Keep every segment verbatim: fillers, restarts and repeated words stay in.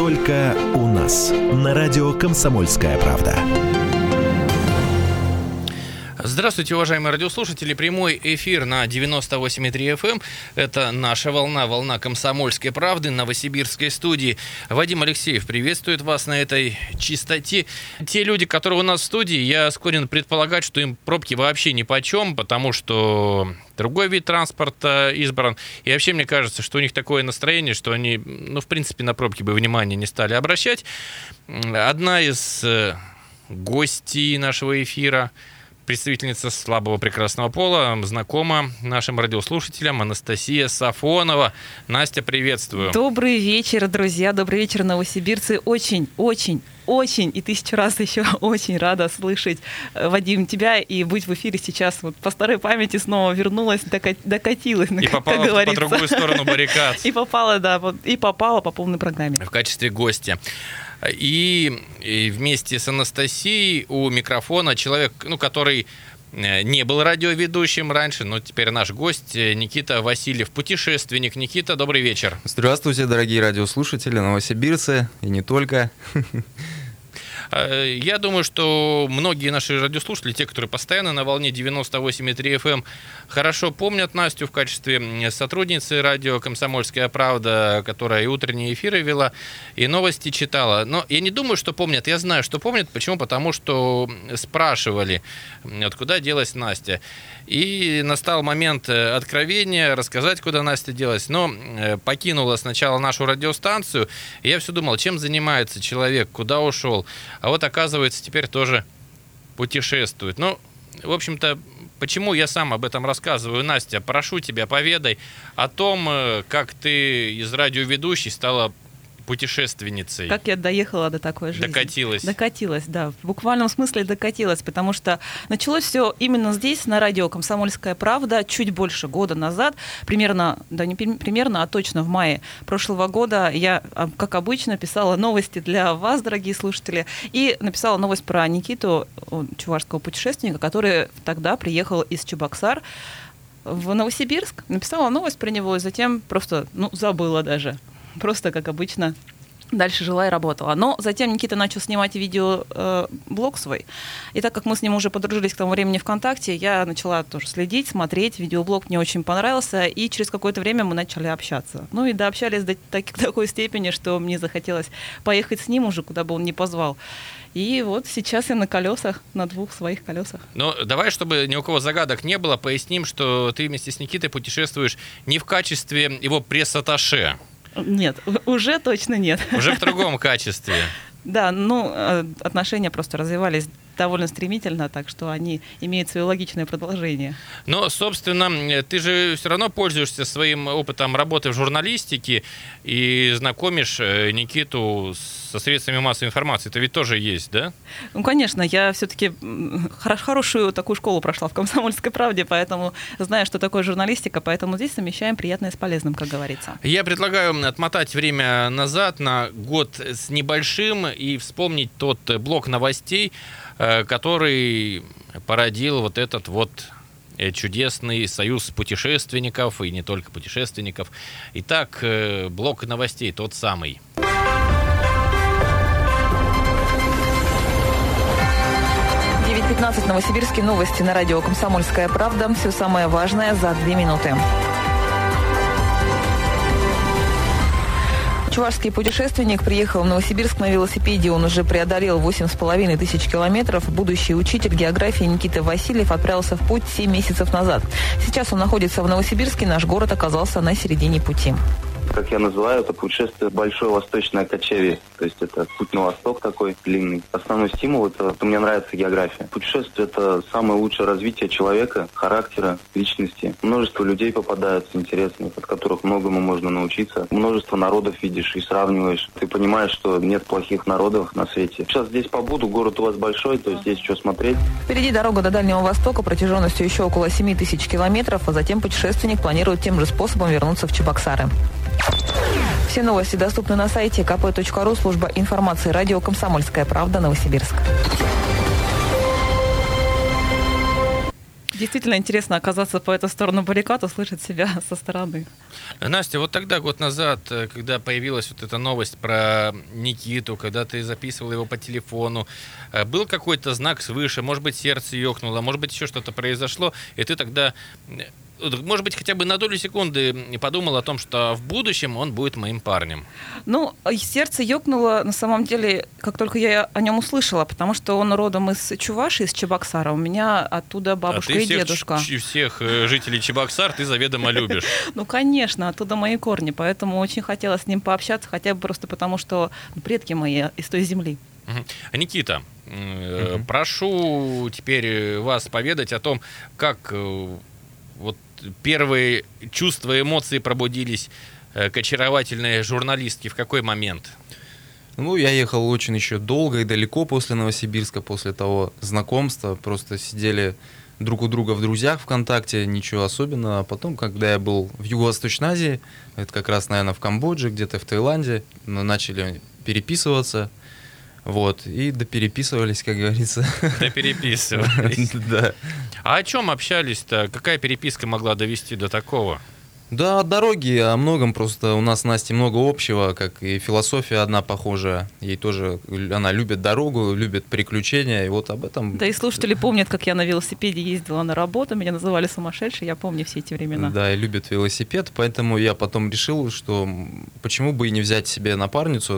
Только у нас. На радио «Комсомольская правда». Здравствуйте, уважаемые радиослушатели. Прямой эфир на девяносто восемь и три эф эм. Это наша волна, волна «Комсомольской правды» новосибирской студии. Вадим Алексеев приветствует вас на этой частоте. Те люди, которые у нас в студии, я склонен предполагать, что им пробки вообще нипочем, потому что другой вид транспорта избран. И вообще мне кажется, что у них такое настроение, что они, ну, в принципе, на пробки бы внимания не стали обращать. Одна из гостей нашего эфира, представительница слабого прекрасного пола, знакома нашим радиослушателям, Анастасия Сафонова. Настя, приветствую. Добрый вечер, друзья, добрый вечер, новосибирцы. Очень, очень, очень и тысячу раз еще очень рада слышать, Вадим, тебя и быть в эфире сейчас. Вот по старой памяти снова вернулась, докатилась, и попала как говорится. По другую сторону баррикад. И попала, да, и попала по полной программе. В качестве гостя. И, и вместе с Анастасией у микрофона человек, ну, который не был радиоведущим раньше, но теперь наш гость Никита Васильев, путешественник. Никита, добрый вечер. Здравствуйте, дорогие радиослушатели, новосибирцы и не только. Я думаю, что многие наши радиослушатели, те, которые постоянно на волне девяносто восемь и три эф эм, хорошо помнят Настю в качестве сотрудницы радио «Комсомольская правда», которая и утренние эфиры вела, и новости читала. Но я не думаю, что помнят. Я знаю, что помнят. Почему? Потому что спрашивали, куда делась Настя. И настал момент откровения, рассказать, куда Настя делась. Но покинула сначала нашу радиостанцию. И я все думал, чем занимается человек, куда ушел. А вот, оказывается, теперь тоже путешествует. Ну, в общем-то, почему я сам об этом рассказываю? Настя, прошу тебя, поведай о том, как ты из радиоведущей стала путешественницей. Как я доехала до такой жизни. Докатилась. Докатилась, да. В буквальном смысле докатилась, потому что началось все именно здесь, на радио «Комсомольская правда», чуть больше года назад, примерно, да не примерно, а точно в мае прошлого года я, как обычно, писала новости для вас, дорогие слушатели, и написала новость про Никиту, чувашского путешественника, который тогда приехал из Чебоксар в Новосибирск, написала новость про него, и затем просто, ну, забыла даже. Просто, как обычно, дальше жила и работала. Но затем Никита начал снимать видеоблог э, свой. И так как мы с ним уже подружились к тому времени ВКонтакте, я начала тоже следить, смотреть. Видеоблог мне очень понравился. И через какое-то время мы начали общаться. Ну и дообщались до так, такой степени, что мне захотелось поехать с ним уже, куда бы он ни позвал. И вот сейчас я на колесах, на двух своих колесах. Ну, давай, чтобы ни у кого загадок не было, поясним, что ты вместе с Никитой путешествуешь не в качестве его пресс-атташе. Нет, уже точно нет. Уже в другом качестве. Да, ну, отношения просто развивались довольно стремительно, так что они имеют свое логичное продолжение. Но, собственно, ты же все равно пользуешься своим опытом работы в журналистике и знакомишь Никиту со средствами массовой информации. Это ведь тоже есть, да? Ну, конечно, я все-таки хорошую такую школу прошла в «Комсомольской правде», поэтому знаю, что такое журналистика, поэтому здесь совмещаем приятное с полезным, как говорится. Я предлагаю отмотать время назад на год с небольшим и вспомнить тот блок новостей, который породил вот этот вот чудесный союз путешественников, и не только путешественников. Итак, блок новостей тот самый. девять пятнадцать, Новосибирские новости на радио «Комсомольская правда». Все самое важное за две минуты. Чувашский путешественник приехал в Новосибирск на велосипеде. Он уже преодолел восемь с половиной тысяч километров. Будущий учитель географии Никита Васильев отправился в путь семь месяцев назад. Сейчас он находится в Новосибирске. Наш город оказался на середине пути. Как я называю, это путешествие большое восточное кочевье. То есть это путь на восток такой длинный. Основной стимул — это, это мне нравится география. Путешествие — это самое лучшее развитие человека, характера, личности. Множество людей попадаются интересных, от которых многому можно научиться. Множество народов видишь и сравниваешь. Ты понимаешь, что нет плохих народов на свете. Сейчас здесь побуду, город у вас большой, то есть есть что смотреть. Впереди дорога до Дальнего Востока протяженностью еще около семь тысяч километров, а затем путешественник планирует тем же способом вернуться в Чебоксары. Все новости доступны на сайте ка пэ точка ру, служба информации радио «Комсомольская правда», Новосибирск. Действительно интересно оказаться по эту сторону баррикад, услышать себя со стороны. Настя, вот тогда, год назад, когда появилась вот эта новость про Никиту, когда ты записывал его по телефону, был какой-то знак свыше, может быть, сердце ёкнуло, может быть, еще что-то произошло, и ты тогда, может быть, хотя бы на долю секунды подумал о том, что в будущем он будет моим парнем? Ну, сердце ёкнуло, на самом деле, как только я о нем услышала, потому что он родом из Чувашии, из Чебоксара. У меня оттуда бабушка а ты и всех, дедушка. Ч- всех жителей Чебоксар ты заведомо любишь. Ну, конечно, оттуда мои корни, поэтому очень хотела с ним пообщаться, хотя бы просто потому, что предки мои из той земли. Никита, uh-huh. прошу теперь вас поведать о том, как вот первые чувства, эмоции пробудились к очаровательной журналистке, в какой момент? Ну, я ехал очень еще долго и далеко после Новосибирска, после того знакомства. Просто сидели друг у друга в друзьях ВКонтакте, ничего особенного. А потом, когда я был в Юго-Восточной Азии, это как раз, наверное, в Камбодже, где-то в Таиланде, мы начали переписываться. Вот, и допереписывались, как говорится. Допереписывались. Да. А о чем общались-то? Какая переписка могла довести до такого? Да, о дороге, о многом. Просто у нас с Настей много общего, как и философия одна похожая. Ей тоже, она любит дорогу, любит приключения, и вот об этом... Да и слушатели помнят, как я на велосипеде ездила на работу, меня называли сумасшедшей, я помню все эти времена. Да, и любит велосипед, поэтому я потом решил, что почему бы и не взять себе напарницу,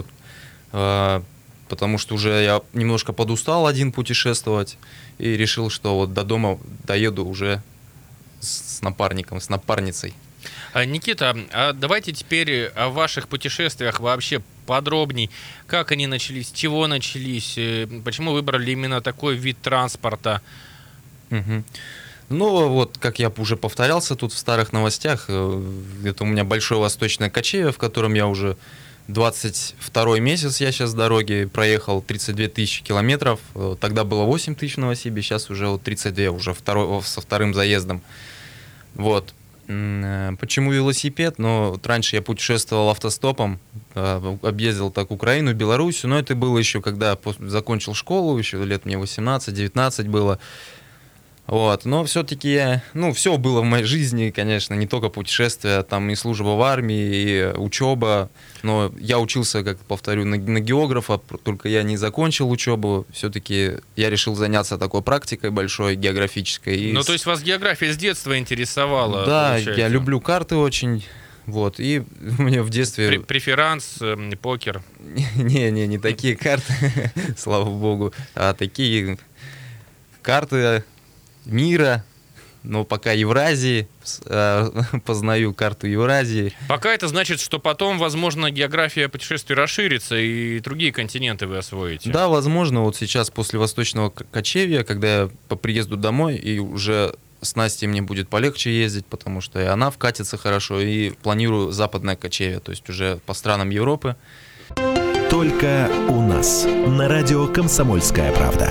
потому что уже я немножко подустал один путешествовать и решил, что вот до дома доеду уже с напарником, с напарницей. Никита, а давайте теперь о ваших путешествиях вообще подробней. Как они начались, с чего начались, почему выбрали именно такой вид транспорта? Угу. Ну, вот, как я уже повторялся тут в старых новостях, это у меня большое восточное кочевье, в котором я уже двадцать второй месяц я сейчас с дороги проехал тридцать две тысячи километров. Тогда было восемь тысяч в Новосибе, сейчас уже вот тридцать два, уже второй, со вторым заездом. Вот. Почему велосипед? Ну, вот раньше я путешествовал автостопом, объездил так Украину, Белоруссию, но это было еще, когда закончил школу, еще лет мне восемнадцать-девятнадцать было. Вот, но все-таки я, ну, все было в моей жизни, конечно, не только путешествия, там и служба в армии, и учеба, но я учился, как повторю, на, на географа, только я не закончил учебу, все-таки я решил заняться такой практикой большой, географической. И ну, то есть вас география с детства интересовала? Да, получается? Я люблю карты очень, вот, и мне в детстве... Пре- преферанс, э, покер? Не-не, не такие карты, слава богу, а такие карты... мира, но пока Евразии, э, познаю карту Евразии. Пока это значит, что потом, возможно, география путешествий расширится и другие континенты вы освоите. Да, возможно, вот сейчас после Восточного кочевья, когда я по приезду домой, и уже с Настей мне будет полегче ездить, потому что и она вкатится хорошо, и планирую западное кочевье, то есть уже по странам Европы. Только у нас на радио «Комсомольская правда».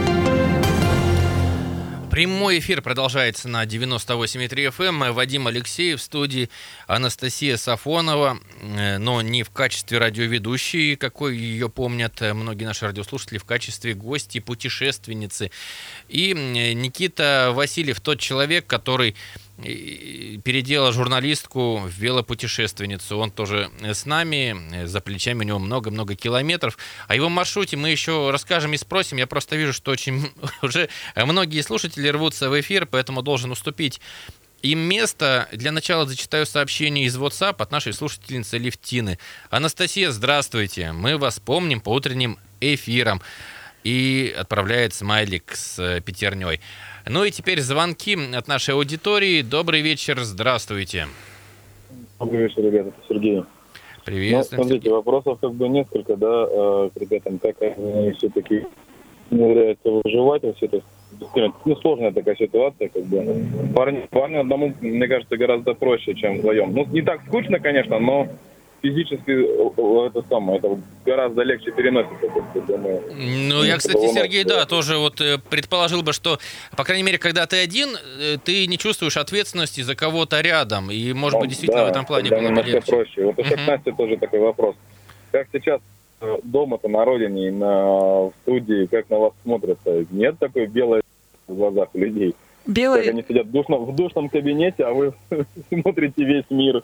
Прямой эфир продолжается на девяносто восемь и три эф эм. Вадим Алексеев в студии, Анастасия Сафонова, но не в качестве радиоведущей, какой ее помнят многие наши радиослушатели, в качестве гости, путешественницы. И Никита Васильев, тот человек, который переделал журналистку в велопутешественницу. Он тоже с нами, за плечами у него много-много километров. О его маршруте мы еще расскажем и спросим. Я просто вижу, что очень уже многие слушатели рвутся в эфир, поэтому должен уступить им место. Для начала зачитаю сообщение из WhatsApp от нашей слушательницы Левтины. Анастасия, здравствуйте. Мы вас помним по утренним эфирам. И отправляет смайлик с пятерней. Ну и теперь звонки от нашей аудитории. Добрый вечер, здравствуйте. Добрый вечер, ребята, это Сергей. Привет. Ну, смотрите, вопросов как бы несколько, да, к ребятам, как они все-таки умудряются выживать, все это, ну, сложная такая ситуация, как бы. Парню, парню одному, мне кажется, гораздо проще, чем вдвоем. Ну, не так скучно, конечно, но физически это самое, это гораздо легче переносится, я думаю. Ну, я, кстати, Сергей, да, тоже вот предположил бы, что, по крайней мере, когда ты один, ты не чувствуешь ответственности за кого-то рядом, и, может быть, действительно да, в этом плане было немножко легче. Проще. Вот еще к Насте тоже такой вопрос. Как сейчас дома-то на родине и на в студии, как на вас смотрятся? Нет такой белой в глазах у людей? Белый... Как они сидят в душном, в душном кабинете, а вы смотрите весь мир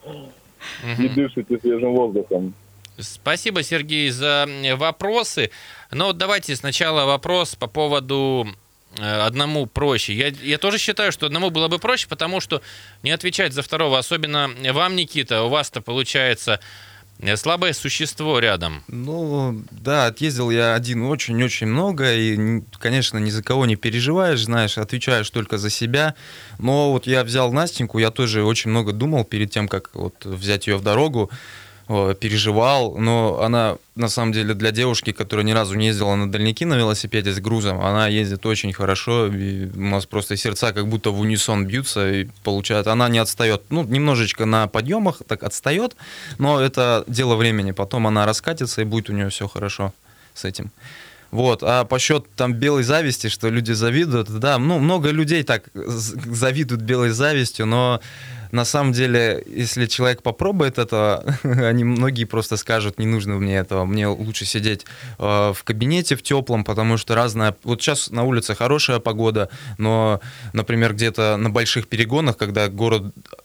и дышите свежим воздухом. Спасибо, Сергей, за вопросы. Но вот давайте сначала вопрос по поводу одному проще. Я, я тоже считаю, что одному было бы проще, потому что не отвечать за второго, особенно вам, Никита, у вас-то получается слабое существо рядом. Ну, да, отъездил я один очень-очень много, и, конечно, ни за кого не переживаешь, знаешь, отвечаешь только за себя. Но вот я взял Настеньку, я тоже очень много думал перед тем, как вот взять ее в дорогу, переживал, но она, на самом деле, для девушки, которая ни разу не ездила на дальняки на велосипеде с грузом, она ездит очень хорошо, и у нас просто сердца как будто в унисон бьются, и получается, она не отстает, ну, немножечко на подъемах так отстает, но это дело времени, потом она раскатится, и будет у нее все хорошо с этим. Вот, а по счету там белой зависти, что люди завидуют, да, ну, много людей так завидуют белой завистью, но на самом деле, если человек попробует это, они многие просто скажут, не нужно мне этого, мне лучше сидеть э, в кабинете в теплом, потому что разная... Вот сейчас на улице хорошая погода, но, например, где-то на больших перегонах, когда город...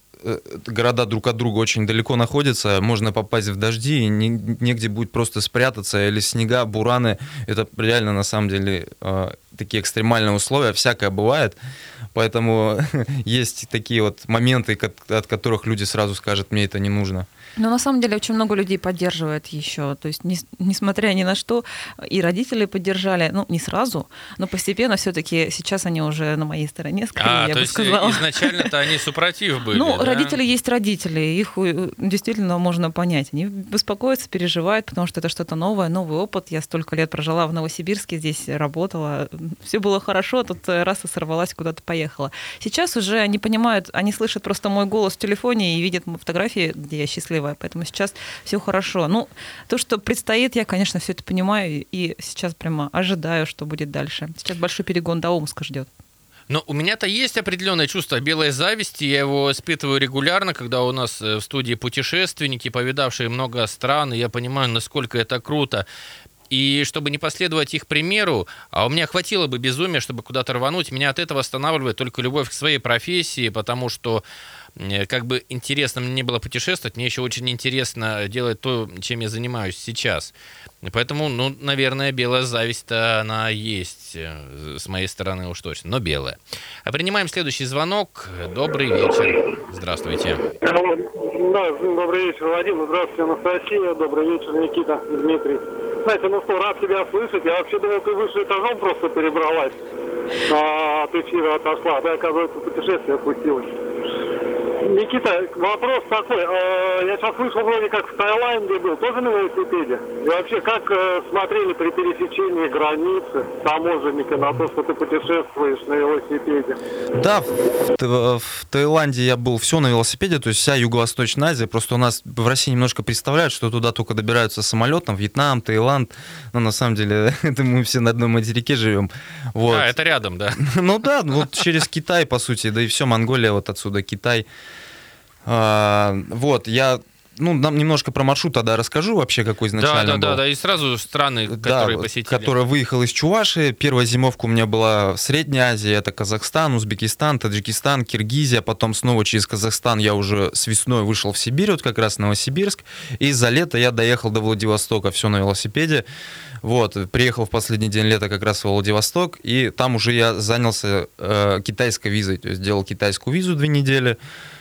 города друг от друга очень далеко находятся, можно попасть в дожди, и не, негде будет просто спрятаться, или снега, бураны. Это реально, на самом деле, э, такие экстремальные условия, всякое бывает. Поэтому есть такие вот моменты, от которых люди сразу скажут, мне это не нужно. Но на самом деле очень много людей поддерживает еще. То есть, не, несмотря ни на что, и родители поддержали, ну, не сразу, но постепенно все-таки сейчас они уже на моей стороне, скорее, а, я то бы есть сказала. Изначально-то они супротив были, Ну, да? родители есть родители, их действительно можно понять. Они беспокоятся, переживают, потому что это что-то новое, новый опыт. Я столько лет прожила в Новосибирске, здесь работала, все было хорошо, тут раз и сорвалась, куда-то поехала. Сейчас уже они понимают, они слышат просто мой голос в телефоне и видят фотографии, где я счастливая. Поэтому сейчас все хорошо. Ну, то, что предстоит, я, конечно, все это понимаю и сейчас прямо ожидаю, что будет дальше. Сейчас большой перегон до Омска ждет. Но у меня-то есть определенное чувство белой зависти, я его испытываю регулярно, когда у нас в студии путешественники, повидавшие много стран, и я понимаю, насколько это круто. И чтобы не последовать их примеру, а у меня хватило бы безумия, чтобы куда-то рвануть, меня от этого останавливает только любовь к своей профессии, потому что как бы интересно мне не было путешествовать, мне еще очень интересно делать то, чем я занимаюсь сейчас. Поэтому, ну, наверное, белая зависть-то она есть с моей стороны уж точно, но белая. А принимаем следующий звонок. Добрый вечер. Здравствуйте. Да, добрый вечер, Владимир. Здравствуйте, Анастасия. Добрый вечер, Никита, Дмитрий. Знаете, ну что, рад тебя слышать. Я вообще думал, ты выше этажом просто перебралась. А от эфира отошла. Да, оказывается, путешествие опустилось. Никита, вопрос такой. Я сейчас вышел вроде как в Таиланде был, тоже на велосипеде. И вообще, как смотрели при пересечении границы таможенника на то, что ты путешествуешь на велосипеде? Да, в, в Таиланде я был все на велосипеде, то есть вся Юго-Восточная Азия. Просто у нас в России немножко представляют, что туда только добираются самолетом. Вьетнам, Таиланд. Но на самом деле это мы все на одном материке живем. Вот. А, это рядом, да? Ну да, вот через Китай, по сути, да и все, Монголия, вот отсюда Китай. А, вот, я, ну, нам немножко про маршрут тогда расскажу вообще, какой изначально да, да, был. Да, да, и сразу страны, которые да, посетили. Которая выехала из Чувашии. Первая зимовка у меня была в Средней Азии, это Казахстан, Узбекистан, Таджикистан, Киргизия, потом снова через Казахстан я уже с весной вышел в Сибирь, вот как раз в Новосибирск, и за лето я доехал до Владивостока, все на велосипеде. Вот, приехал в последний день лета как раз в Владивосток, и там уже я занялся э, китайской визой, то есть делал китайскую визу две недели.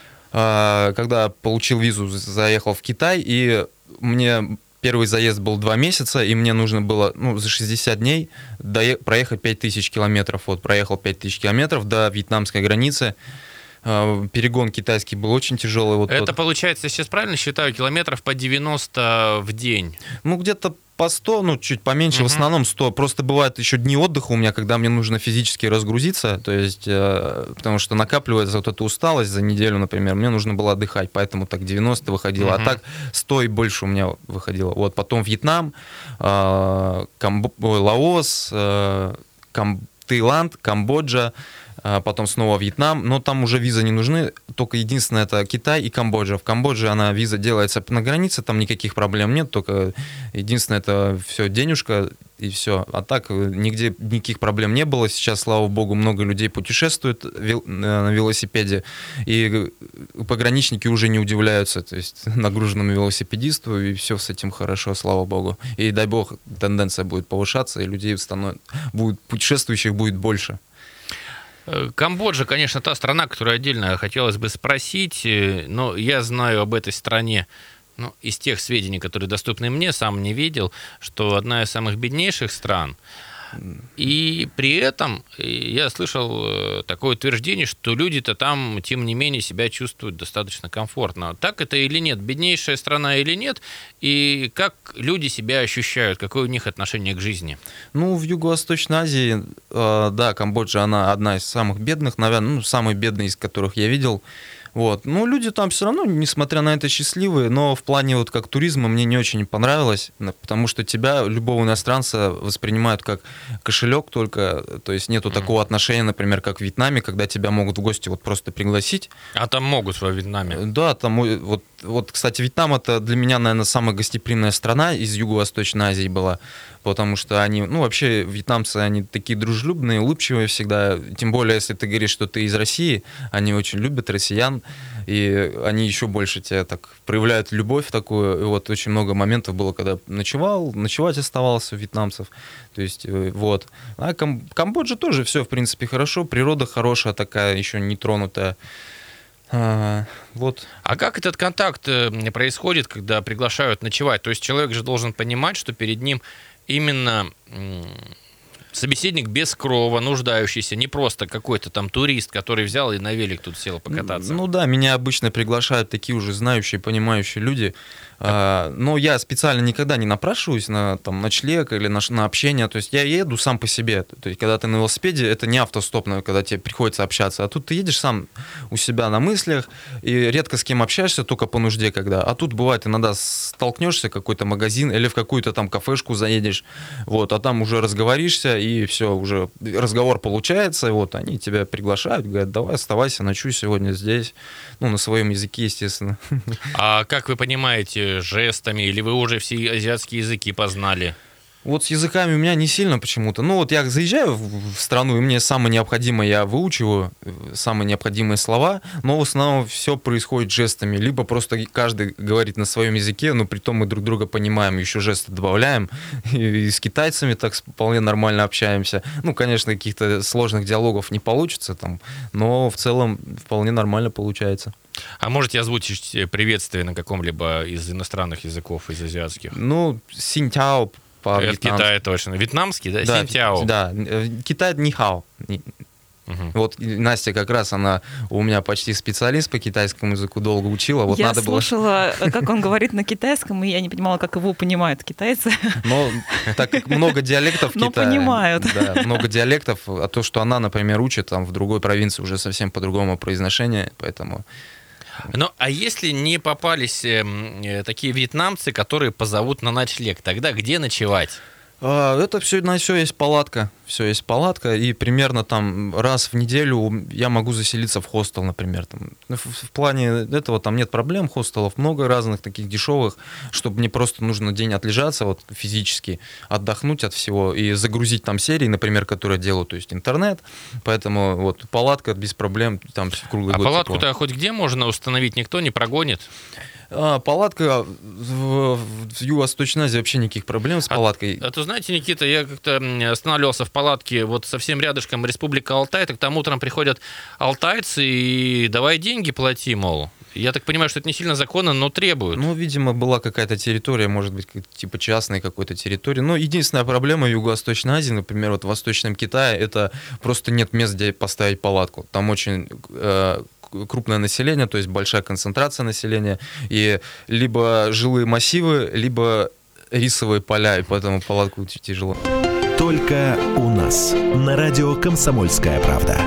Когда получил визу, заехал в Китай, и мне первый заезд был два месяца, и мне нужно было, ну, за шестьдесят дней доех- проехать пять тысяч километров. Вот, проехал пять тысяч километров до вьетнамской границы. Перегон китайский был очень тяжелый. Вот Это тот. Получается, сейчас правильно считаю, километров по девяносто в день? Ну, где-то по сто, ну, чуть поменьше, uh-huh. в основном сто. Просто бывают еще дни отдыха у меня, когда мне нужно физически разгрузиться, то есть, э, потому что накапливается вот эта усталость за неделю, например, мне нужно было отдыхать, поэтому так девяносто выходило, uh-huh. а так сто и больше у меня выходило. Вот, потом Вьетнам, э, Камбо... Лаос, э, Кам... Таиланд, Камбоджа, потом снова Вьетнам, но там уже визы не нужны, только единственное это Китай и Камбоджа. В Камбодже она виза делается на границе, там никаких проблем нет, только единственное это все денежка, и все. А так нигде никаких проблем не было. Сейчас, слава богу, много людей путешествует на велосипеде, и пограничники уже не удивляются, то есть нагруженному велосипедисту, и все с этим хорошо, слава богу. И дай бог, тенденция будет повышаться, и людей становится, будет, путешествующих будет больше. Камбоджа, конечно, та страна, которую отдельно хотелось бы спросить, но я знаю об этой стране, ну, из тех сведений, которые доступны мне, сам не видел, что одна из самых беднейших стран. И при этом я слышал такое утверждение, что люди-то там, тем не менее, себя чувствуют достаточно комфортно. Так это или нет? Беднейшая страна или нет? И как люди себя ощущают? Какое у них отношение к жизни? Ну, в Юго-Восточной Азии, э, да, Камбоджа, она одна из самых бедных, наверное, ну, самая бедная из которых я видел. Вот. Ну, люди там все равно, несмотря на это, счастливые, но в плане вот как туризма мне не очень понравилось, потому что тебя, любого иностранца, воспринимают как кошелек только, то есть нету mm-hmm. такого отношения, например, как в Вьетнаме, когда тебя могут в гости вот просто пригласить. А там могут во Вьетнаме? Да, там вот, вот, кстати, Вьетнам это для меня, наверное, самая гостеприимная страна из Юго-Восточной Азии была, потому что они, ну, вообще, вьетнамцы, они такие дружелюбные, улыбчивые всегда, тем более, если ты говоришь, что ты из России, они очень любят россиян, и они еще больше тебя так проявляют любовь такую, и вот очень много моментов было, когда ночевал, ночевать оставался у вьетнамцев, то есть, вот. А Кам- Камбоджа тоже все, в принципе, хорошо, природа хорошая такая, еще не тронутая. А, вот. А как этот контакт происходит, когда приглашают ночевать? То есть человек же должен понимать, что перед ним именно собеседник без крова, нуждающийся, не просто какой-то там турист, который взял и на велик тут сел покататься. Ну да, меня обычно приглашают такие уже знающие, понимающие люди. А, но я специально никогда не напрашиваюсь на там, ночлег или на, на общение. То есть я еду сам по себе. То есть когда ты на велосипеде, это не автостоп, когда тебе приходится общаться. А тут ты едешь сам у себя на мыслях и редко с кем общаешься, только по нужде когда. А тут бывает иногда столкнешься в какой-то магазин или в какую-то там кафешку заедешь, вот, а там уже разговоришься, и все, уже разговор получается, и вот они тебя приглашают, говорят, давай оставайся, ночуй сегодня здесь. Ну, на своем языке, естественно. А как вы понимаете, жестами, или вы уже все азиатские языки познали? Вот с языками у меня не сильно почему-то. Ну, вот я заезжаю в страну, и мне самое необходимое я выучиваю, самые необходимые слова, но в основном все происходит жестами. Либо просто каждый говорит на своем языке, но при том мы друг друга понимаем, еще жесты добавляем. И с китайцами так вполне нормально общаемся. Ну, конечно, каких-то сложных диалогов не получится, там, но в целом вполне нормально получается. А можете озвучить приветствие на каком-либо из иностранных языков, из азиатских? Ну, синьтяо. Это Китай точно. Вьетнамский, да? Да, синьтяо. Да, Китай нихао. Угу. Вот Настя как раз, она у меня почти специалист по китайскому языку, долго учила. Вот я надо слушала, было... как он говорит на китайском, и я не понимала, как его понимают китайцы. Но так как много диалектов в Китае... Но понимают. Да, много диалектов, а то, что она, например, учит, там в другой провинции уже совсем по-другому произношение, поэтому... Ну, а если не попались э, такие вьетнамцы, которые позовут на ночлег, тогда где ночевать? Это все, на все есть палатка, все есть палатка, и примерно там раз в неделю я могу заселиться в хостел, например. Там. В, в плане этого там нет проблем, хостелов много разных, таких дешевых, чтобы мне просто нужно день отлежаться вот, физически, отдохнуть от всего и загрузить там серии, например, которые делаю, то есть интернет, поэтому вот палатка без проблем, там круглый а год. А палатку-то хоть где можно установить, никто не прогонит? А, палатка в, в Юго-Восточной Азии вообще никаких проблем с палаткой. А, а то знаете, Никита, я как-то останавливался в палатке вот совсем рядышком Республика Алтай, так там утром приходят алтайцы и давай деньги плати, мол. Я так понимаю, что это не сильно законно, но требуют. Ну, видимо, была какая-то территория, может быть, типа частной какой-то территории. Но единственная проблема в Юго-Восточной Азии, например, вот в Восточном Китае, это просто нет мест, где поставить палатку. Там очень... Э, крупное население, то есть большая концентрация населения, и либо жилые массивы, либо рисовые поля, и поэтому палатку очень тяжело. Только у нас на радио «Комсомольская правда».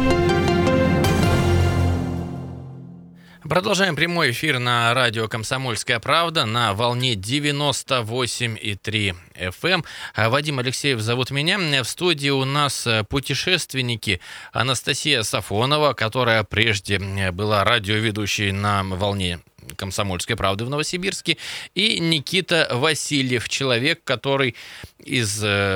Продолжаем прямой эфир на радио «Комсомольская правда» на волне девяносто восемь и три эф эм. Вадим Алексеев зовут меня. В студии у нас путешественники Анастасия Сафонова, которая прежде была радиоведущей на волне «Комсомольской правды» в Новосибирске, и Никита Васильев, человек, который из э,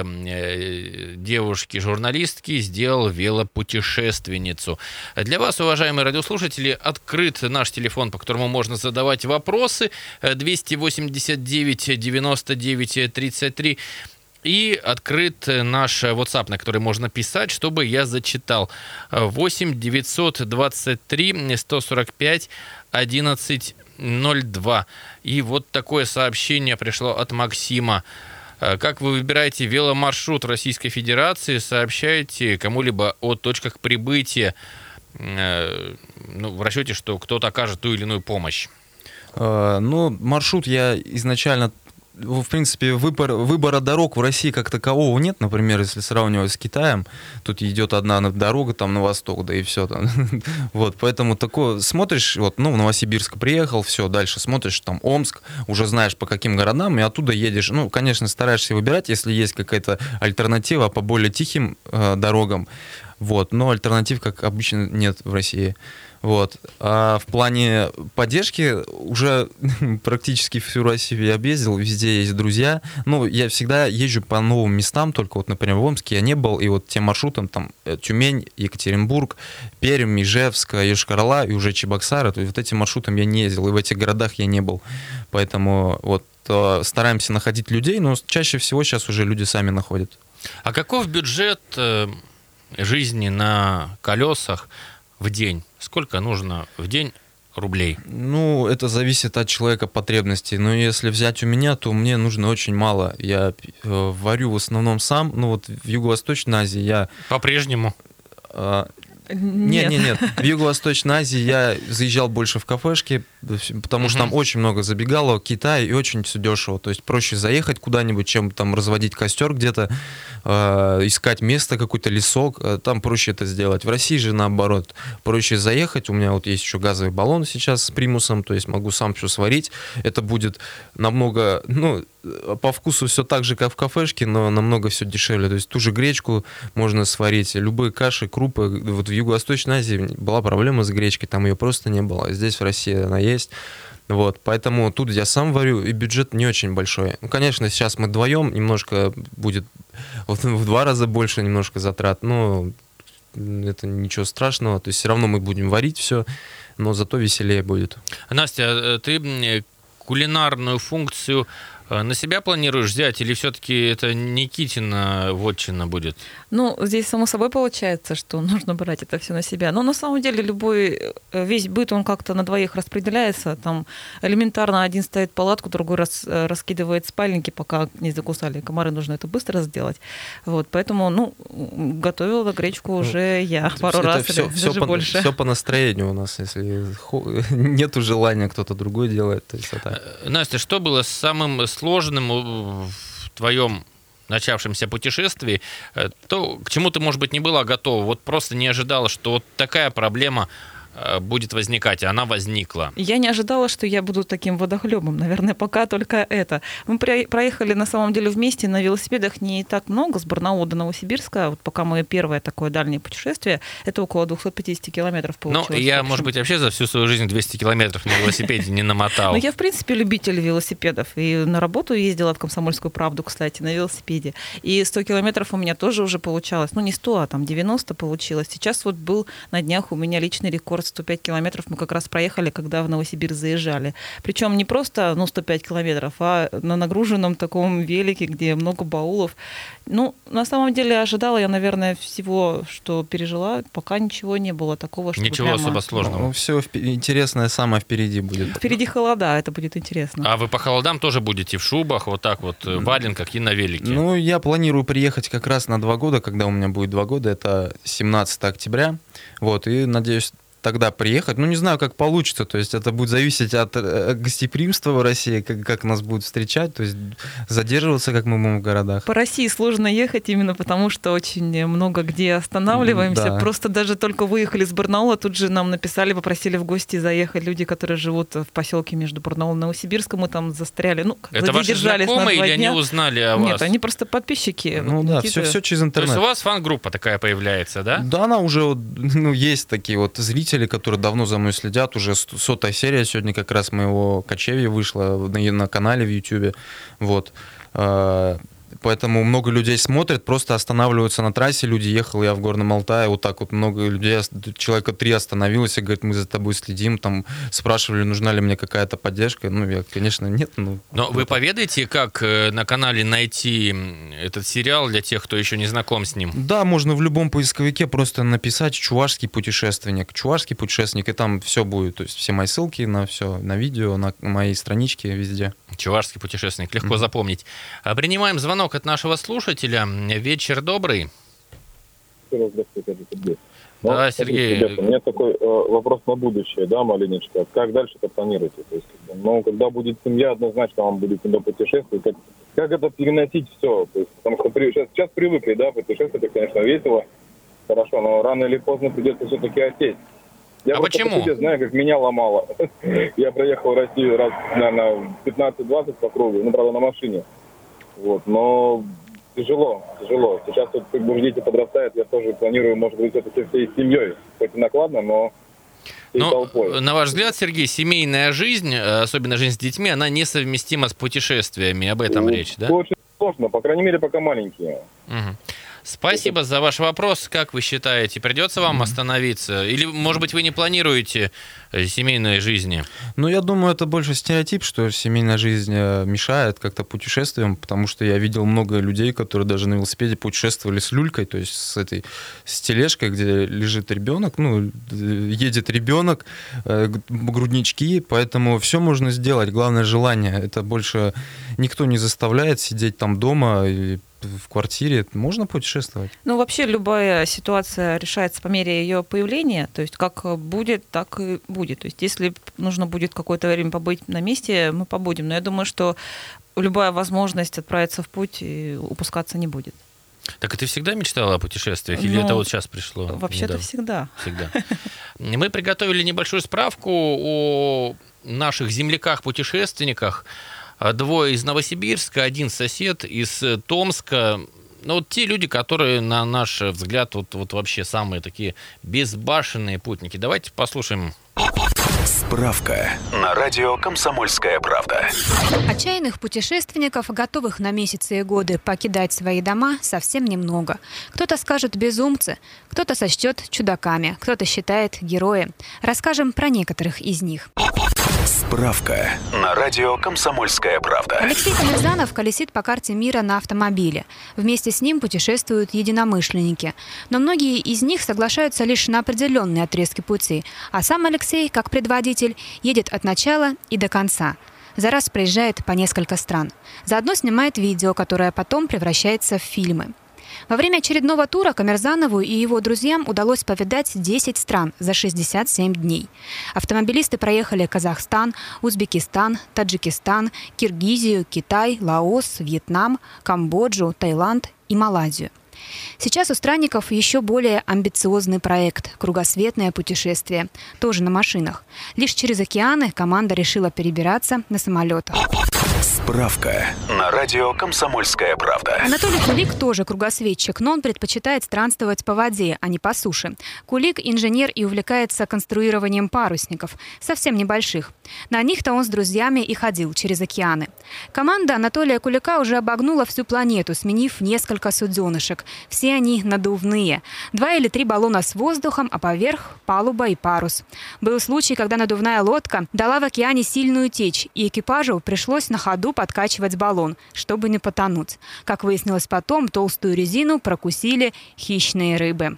девушки-журналистки сделал велопутешественницу. Для вас, уважаемые радиослушатели, открыт наш телефон, по которому можно задавать вопросы, двести восемьдесят девять девяносто девять тридцать три. И открыт наш WhatsApp, на который можно писать, чтобы я зачитал. восемь девятьсот двадцать три сто сорок пять одиннадцать ноль два. И вот такое сообщение пришло от Максима. Как вы выбираете веломаршрут Российской Федерации, сообщаете кому-либо о точках прибытия, ну, в расчете, что кто-то окажет ту или иную помощь? Ну, маршрут я изначально... В принципе, выбор, выбора дорог в России как такового нет. Например, если сравнивать с Китаем, тут идет одна дорога там на восток, да и все там. Вот, поэтому такое смотришь, вот, ну, в Новосибирск приехал, все, дальше смотришь, там, Омск, уже знаешь, по каким городам, и оттуда едешь. Ну, конечно, стараешься выбирать, если есть какая-то альтернатива по более тихим э, дорогам. Вот, но альтернатив, как обычно, нет в России. Вот. А в плане поддержки уже практически всю Россию я объездил, везде есть друзья. Ну, я всегда езжу по новым местам, только вот, например, в Омске я не был, и вот тем маршрутом там Тюмень, Екатеринбург, Пермь, Ижевск, Йошкар-Ола и уже Чебоксары, то есть вот этим маршрутом я не ездил, и в этих городах я не был. Поэтому вот стараемся находить людей, но чаще всего сейчас уже люди сами находят. А каков бюджет жизни на колесах в день? Сколько нужно в день рублей? Ну, это зависит от человека потребностей. Но если взять у меня, то мне нужно очень мало. Я э, варю в основном сам. Ну, вот в Юго-Восточной Азии я... По-прежнему? Э, Нет, нет, нет. В Юго-Восточной Азии я заезжал больше в кафешки, потому что там очень много забегаловок, Китай, и очень все дешево. То есть проще заехать куда-нибудь, чем там разводить костер где-то, э, искать место, какой-то лесок. Там проще это сделать. В России же наоборот. Проще заехать. У меня вот есть еще газовый баллон сейчас с примусом, то есть могу сам все сварить. Это будет намного, ну, по вкусу все так же, как в кафешке, но намного все дешевле. То есть ту же гречку можно сварить, любые каши, крупы. Вот в Юго-Восточной Азии была проблема с гречкой, там ее просто не было. Здесь в России она есть. Вот, поэтому тут я сам варю, и бюджет не очень большой. Ну, конечно, сейчас мы вдвоем, немножко будет вот, в два раза больше немножко затрат, но это ничего страшного. То есть все равно мы будем варить все, но зато веселее будет. Настя, ты кулинарную функцию на себя планируешь взять, или все-таки это Никитина вотчина будет? Ну, здесь само собой получается, что нужно брать это все на себя. Но на самом деле любой, весь быт, он как-то на двоих распределяется. Там элементарно один ставит палатку, другой рас, раскидывает спальники, пока не закусали комары, нужно это быстро сделать. Вот, поэтому, ну, готовила гречку уже я пару это раз, все, или все даже по, больше. Все по настроению у нас, если нету желания, кто-то другой делает. То есть это... Настя, что было самым сложным в твоем начавшемся путешествии, то, к чему ты, может быть, не была готова, вот просто не ожидала, что вот такая проблема будет возникать, и она возникла? Я не ожидала, что я буду таким водохлебом. Наверное, пока только это. Мы проехали, на самом деле, вместе на велосипедах не так много, с Барнаула до Новосибирска. Вот пока мое первое такое дальнее путешествие, это около двести пятьдесят километров получилось. Ну, я, может быть, вообще за всю свою жизнь двести километров на велосипеде не намотал. Ну, я, в принципе, любитель велосипедов. И на работу ездила в «Комсомольскую правду», кстати, на велосипеде. И сто километров у меня тоже уже получалось. Ну, не сто, а там девяносто получилось. Сейчас вот был на днях у меня личный рекорд сто пять километров мы как раз проехали, когда в Новосибирск заезжали. Причем не просто, ну, сто пять километров, а на нагруженном таком велике, где много баулов. Ну, на самом деле, ожидала я, наверное, всего, что пережила, пока ничего не было такого, что ничего прямо... особо сложного. Ну, все интересное самое впереди будет. Впереди холода, это будет интересно. А вы по холодам тоже будете в шубах, вот так вот, в валенках и на велике? Ну, я планирую приехать как раз на два года, когда у меня будет два года, это семнадцатого октября. Вот, и надеюсь, тогда приехать. Ну, не знаю, как получится. То есть это будет зависеть от гостеприимства в России, как, как нас будут встречать. То есть задерживаться, как мы будем в городах. По России сложно ехать именно потому, что очень много где останавливаемся. Да. Просто даже только выехали с Барнаула, тут же нам написали, попросили в гости заехать люди, которые живут в поселке между Барнаулом и Новосибирском. Мы там застряли. Ну, это ваши знакомые или дня. Они узнали о вас? Нет, они просто подписчики. Ну вот да, Никита... все, все через интернет. То есть у вас фан-группа такая появляется, да? Да, она уже, ну, есть такие вот зрители, зрители, которые давно за мной следят. Уже сотая серия сегодня как раз моего кочевья вышла на, на канале в Ютубе. Вот. Поэтому много людей смотрят, просто останавливаются на трассе. Люди ехали, я в Горном Алтае, вот так вот много людей, человека три остановилось и говорит, мы за тобой следим, там спрашивали, нужна ли мне какая-то поддержка. Ну, я, конечно, нет. Ну, Но вы поведаете, как на канале найти этот сериал для тех, кто еще не знаком с ним? Да, можно в любом поисковике просто написать «Чувашский путешественник», «Чувашский путешественник», и там все будет. То есть все мои ссылки на все, на видео, на моей страничке, везде. «Чувашский путешественник», легко mm-hmm. запомнить. Принимаем звонок от нашего слушателя. Вечер добрый. Здравствуйте, Сергей. Да, Сергей. Ребята, у меня такой э, вопрос на будущее, да, маленечко. Как дальше-то планируете? То есть, ну, когда будет семья, однозначно вам будет куда путешествовать. Как, как это переносить все? То есть, потому что при, сейчас, сейчас привыкли, да, путешествовать, это, конечно, весело, хорошо, но рано или поздно придется все-таки осесть. Я а почему? Я знаю, как меня ломало. Я проехал Россию раз, наверное, пятнадцать-двадцать по кругу, ну, правда, на машине. Вот, но тяжело, тяжело. Сейчас вот как бы дети подрастают, я тоже планирую, может быть, все-таки всей семьей. Хоть и накладно, но всей но, толпой. На ваш взгляд, Сергей, семейная жизнь, особенно жизнь с детьми, она несовместима с путешествиями. Об этом ну, речь, да? Очень сложно, по крайней мере, пока маленькие. Угу. Спасибо за ваш вопрос. Как вы считаете, придется вам остановиться? Или, может быть, вы не планируете семейной жизни? Ну, я думаю, это больше стереотип, что семейная жизнь мешает как-то путешествиям, потому что я видел много людей, которые даже на велосипеде путешествовали с люлькой, то есть с этой с тележкой, где лежит ребенок, ну, едет ребенок, груднички, поэтому все можно сделать, главное желание. Это больше никто не заставляет сидеть там дома и в квартире, можно путешествовать? Ну, вообще любая ситуация решается по мере ее появления, то есть как будет, так и будет. То есть если нужно будет какое-то время побыть на месте, мы побудем. Но я думаю, что любая возможность отправиться в путь упускаться не будет. Так и ты всегда мечтала о путешествиях? Или ну, это вот сейчас пришло? Вообще-то всегда. Всегда. Мы приготовили небольшую справку о наших земляках-путешественниках. Двое из Новосибирска, один сосед из Томска. Ну, вот те люди, которые, на наш взгляд, вот, вот вообще самые такие безбашенные путники. Давайте послушаем. Справка на радио «Комсомольская правда». Отчаянных путешественников, готовых на месяцы и годы покидать свои дома, совсем немного. Кто-то скажет безумцы, кто-то сочтет чудаками, кто-то считает герои. Расскажем про некоторых из них. Справка на радио «Комсомольская правда». Алексей Камерзанов колесит по карте мира на автомобиле. Вместе с ним путешествуют единомышленники. Но многие из них соглашаются лишь на определенные отрезки пути. А сам Алексей, как предводитель, едет от начала и до конца. За раз проезжает по несколько стран. Заодно снимает видео, которое потом превращается в фильмы. Во время очередного тура Камерзанову и его друзьям удалось повидать десять стран за шестьдесят семь дней. Автомобилисты проехали Казахстан, Узбекистан, Таджикистан, Киргизию, Китай, Лаос, Вьетнам, Камбоджу, Таиланд и Малайзию. Сейчас у странников еще более амбициозный проект – кругосветное путешествие, тоже на машинах. Лишь через океаны команда решила перебираться на самолетах. Справка на радио «Комсомольская правда». Анатолий Кулик тоже кругосветчик, но он предпочитает странствовать по воде, а не по суше. Кулик – инженер и увлекается конструированием парусников, совсем небольших. На них-то он с друзьями и ходил через океаны. Команда Анатолия Кулика уже обогнула всю планету, сменив несколько суденышек. Все они надувные. Два или три баллона с воздухом, а поверх – палуба и парус. Был случай, когда надувная лодка дала в океане сильную течь, и экипажу пришлось на ходу подкачивать баллон, чтобы не потонуть. Как выяснилось потом, толстую резину прокусили хищные рыбы.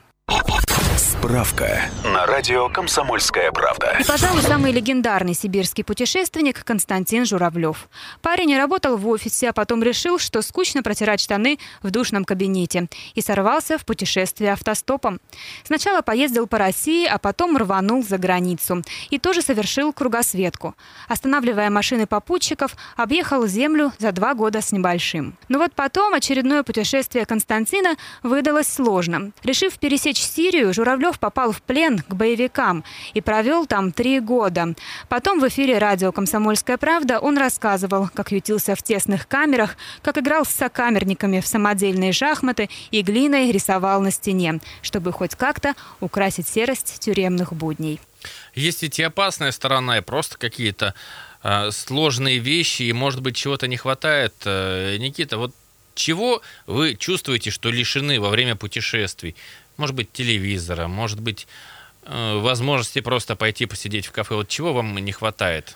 Справка на радио «Комсомольская правда». И, пожалуй, самый легендарный сибирский путешественник Константин Журавлев. Парень работал в офисе, а потом решил, что скучно протирать штаны в душном кабинете, и сорвался в путешествие автостопом. Сначала поездил по России, а потом рванул за границу. И тоже совершил кругосветку. Останавливая машины попутчиков, объехал Землю за два года с небольшим. Но вот потом очередное путешествие Константина выдалось сложным. Решив пересечь Сирию, Журавлев Иванов попал в плен к боевикам и провел там три года. Потом в эфире радио «Комсомольская правда» он рассказывал, как ютился в тесных камерах, как играл с сокамерниками в самодельные шахматы и глиной рисовал на стене, чтобы хоть как-то украсить серость тюремных будней. Есть ведь и опасная сторона, и просто какие-то э, сложные вещи, и, может быть, чего-то не хватает. Э, Никита, вот чего вы чувствуете, что лишены во время путешествий? Может быть, телевизора, может быть, э, возможности просто пойти посидеть в кафе. Вот чего вам не хватает?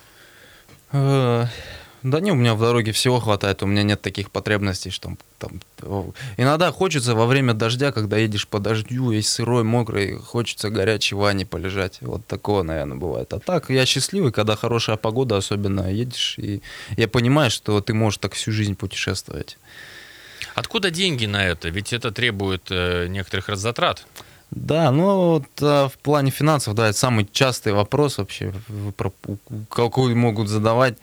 Да не, у меня в дороге всего хватает, у меня нет таких потребностей, что там... Иногда хочется во время дождя, когда едешь по дождю, весь сырой, мокрый, хочется горячей ванне полежать. Вот такое, наверное, бывает. А так, я счастливый, когда хорошая погода, особенно едешь, и я понимаю, что ты можешь так всю жизнь путешествовать. Откуда деньги на это? Ведь это требует э, некоторых затрат. Да, ну вот а, в плане финансов, да, это самый частый вопрос вообще, какой могут задавать.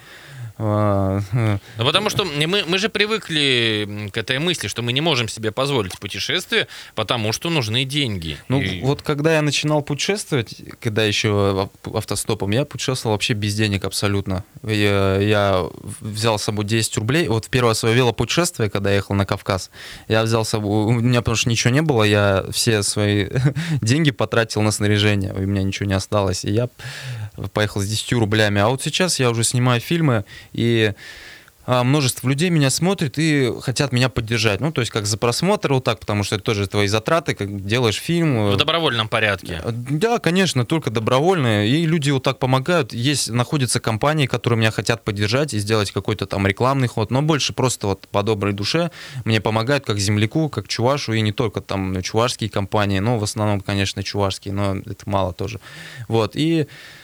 Ну, потому что мы, мы же привыкли к этой мысли, что мы не можем себе позволить путешествие, потому что нужны деньги. Ну, и... вот когда я начинал путешествовать, когда еще автостопом, я путешествовал вообще без денег абсолютно. Я, я взял с собой десять рублей. Вот в первое свое велопутешествие, когда я ехал на Кавказ, я взял с собой... У меня, потому что ничего не было, я все свои деньги потратил на снаряжение, у меня ничего не осталось. И я поехал с десятью рублями. А вот сейчас я уже снимаю фильмы, и а, множество людей меня смотрят и хотят меня поддержать. Ну, то есть как за просмотр вот так, потому что это тоже твои затраты, как делаешь фильм. В добровольном порядке. Да, конечно, только добровольно. И люди вот так помогают. Есть, находятся компании, которые меня хотят поддержать и сделать какой-то там рекламный ход, но больше просто вот по доброй душе мне помогают как земляку, как чувашу, и не только там чувашские компании, но в основном, конечно, чувашские, но это мало тоже. Вот, и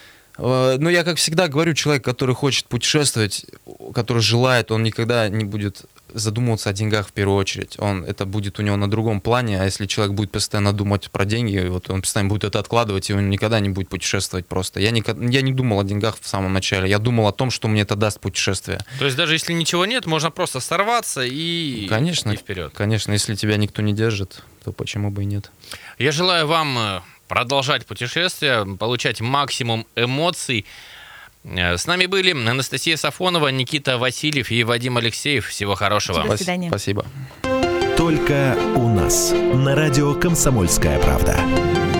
ну, я, как всегда говорю, человек, который хочет путешествовать, который желает, он никогда не будет задумываться о деньгах в первую очередь. Он, это будет у него на другом плане, а если человек будет постоянно думать про деньги, вот он постоянно будет это откладывать, и он никогда не будет путешествовать просто. Я, никогда, я не думал о деньгах в самом начале, я думал о том, что мне это даст путешествие. То есть даже если ничего нет, можно просто сорваться и, конечно, и вперед. Конечно, если тебя никто не держит, то почему бы и нет. Я желаю вам продолжать путешествие, получать максимум эмоций. С нами были Анастасия Сафонова, Никита Васильев и Вадим Алексеев. Всего хорошего. До свидания. Спасибо. Только у нас на радио «Комсомольская правда».